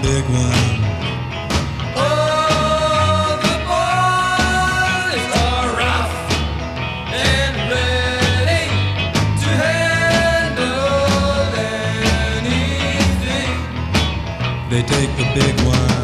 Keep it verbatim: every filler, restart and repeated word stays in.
big one. Oh, the boys are rough and ready to handle anything. They take the big one.